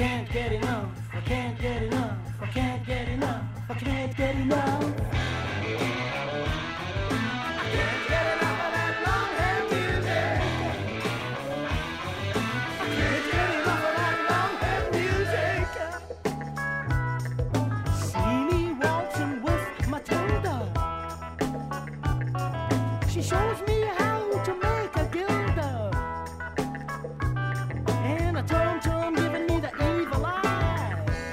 can't get enough, I can't get enough, I can't get enough, I can't get enough. I can't get enough of that long hair music. I can't get enough of that long hair music. See me waltzing with Matilda. She shows me how to make a gilda. And a tom-tom giving me the evil eye.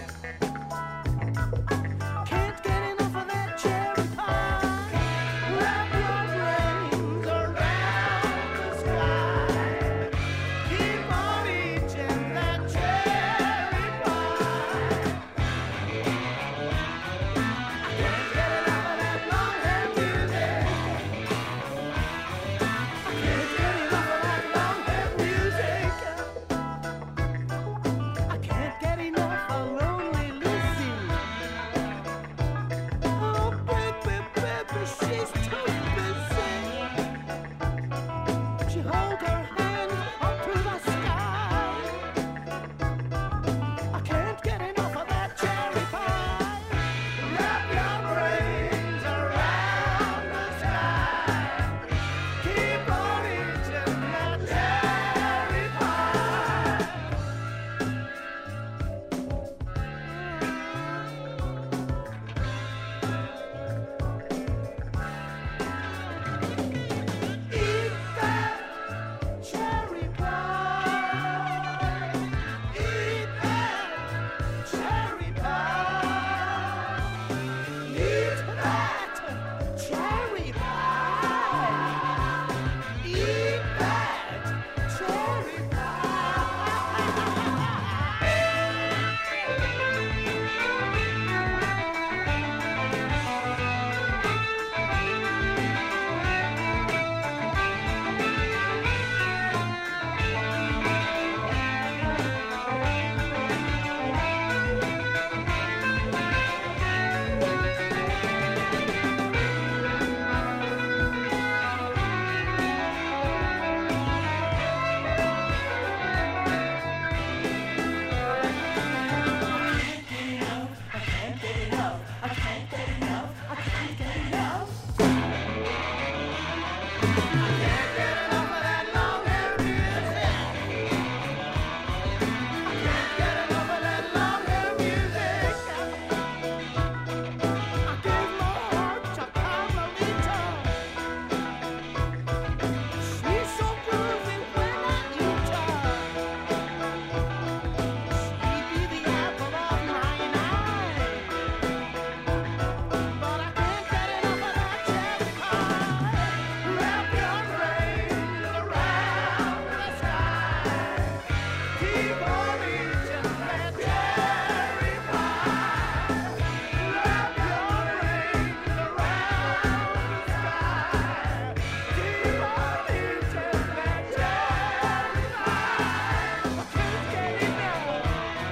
Can't get enough of that cherry pie. Wrap your brains around the sky. Keep on eating that cherry pie. I can't get enough of that long hair music. I can't get enough of that long hair music. I can't get enough of lonely Lucy. Oh, baby, baby, she's too busy. She holds her hands up to the sky. I can't get enough of that cherry pie. Wrap your brains around the sky. Keep on eating that cherry pie. Eat that cherry pie. Eat that cherry pie. Eat that cherry pie. Eat that cherry I can't get enough. I can't get enough. I can't get enough. I can't get enough of that long hair music. I can't get enough of that long hair music. I gave my heart to Carmelita. She's so groovy when I eat her. She be the apple of my eye. But I can't get enough of that cherry pie. Wrap your brains around the sky. Keep on eating that cherry pie. Wrap your brains around the sky. Keep on eating that cherry pie. I can't get enough.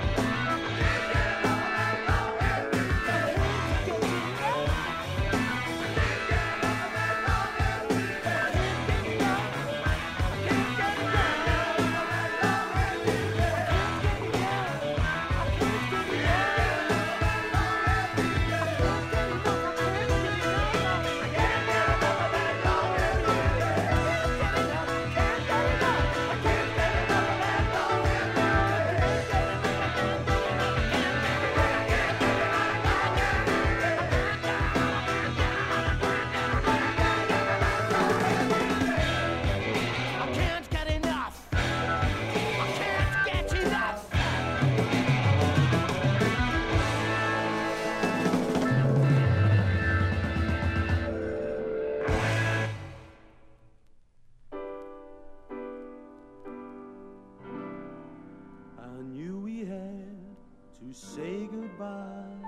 I can't get enough. I can't get enough. I knew we had to say goodbye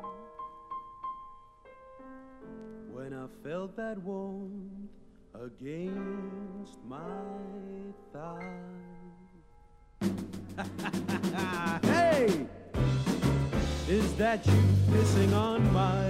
when I felt that warmth against my thigh. Hey! Is that you pissing on my